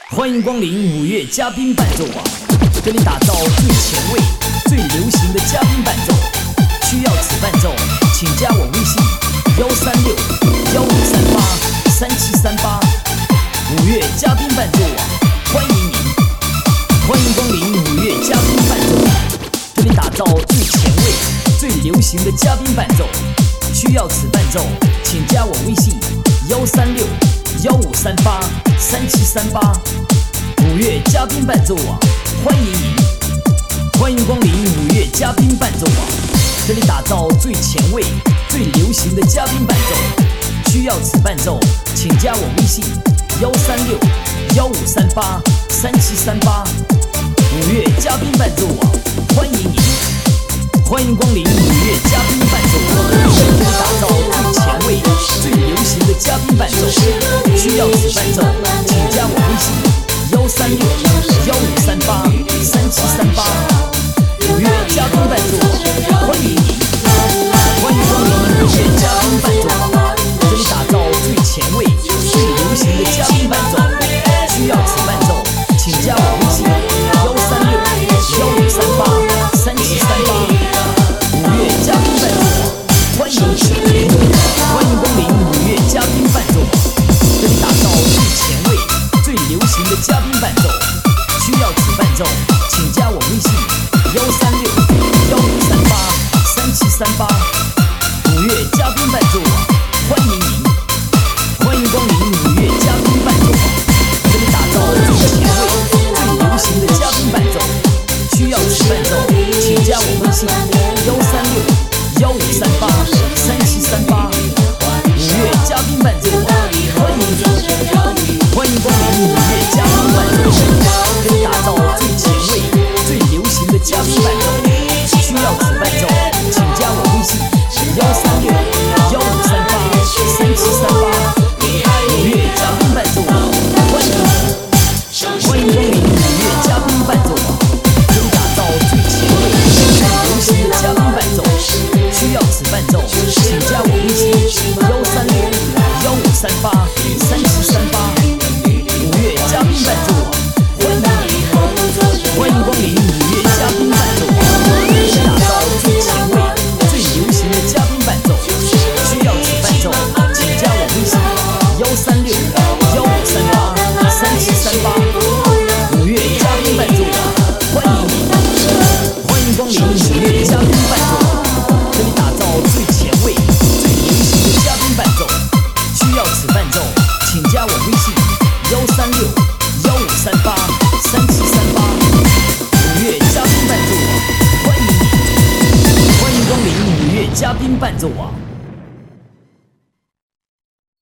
欢迎光临五月嘉宾伴奏网，这里打造最前卫、最流行的嘉宾伴奏。需要此伴奏，请加我微信136-1538-3738。五月嘉宾伴奏网，欢迎您！欢迎光临五月嘉宾伴奏网，这里打造最前卫、最流行的嘉宾伴奏。需要此伴奏，请加我微信136-1538-3738。五月嘉宾伴奏网，欢迎您！欢迎光临五月嘉宾伴奏网，这里打造最前卫、最流行的嘉宾伴奏。需要此伴奏，请加我微信136-1538-3738。五月嘉宾伴奏网，欢迎您！欢迎光临五月嘉宾伴奏网，这里打造最前卫、最流行的嘉宾伴奏。需要此伴奏，请加我微信136-1538-3738。五月嘉宾伴奏网，欢迎您！欢迎光临五月嘉宾伴奏网，这里打造最前卫、最流行的嘉宾伴奏。需要此伴奏，请加我微信136-1538-3738。五月嘉宾伴奏网，欢迎您！欢迎光临五月嘉宾伴奏网，这里打造最前卫、最流行的嘉宾伴奏。需要此伴奏，请加我微信136-1538-3738。五月嘉宾伴奏网，欢迎您！欢迎光临五月嘉宾伴奏网，这里打造最前卫、最流行的嘉宾伴奏。需要此伴奏，请加我微信136-1538-3738。五月嘉宾伴奏网，欢迎您！欢迎光临五月嘉宾伴奏网，这里打造最前卫、最流行的嘉宾伴奏。需要此伴奏，请加我微信136-1538-3738。五月嘉宾伴奏网，欢迎您！欢迎光临五月嘉宾伴奏网，这里打造最前卫、最流行的嘉宾伴奏。需要此伴奏，请加我微信136-1538-3738。五月嘉宾伴奏网，欢迎您！欢迎光临五月嘉宾伴奏网，这里打造最前卫、最流行的嘉宾伴奏。需要此伴奏，请加我微信136-1538-3738。五月嘉宾伴奏网，欢迎您！欢迎光临五月嘉宾伴奏网，这里打造最前卫、最流行的嘉宾伴奏。需要此伴奏，请加我微信136-1538-3738。五月嘉宾伴奏网，欢迎您！欢迎光临五月嘉宾伴奏网。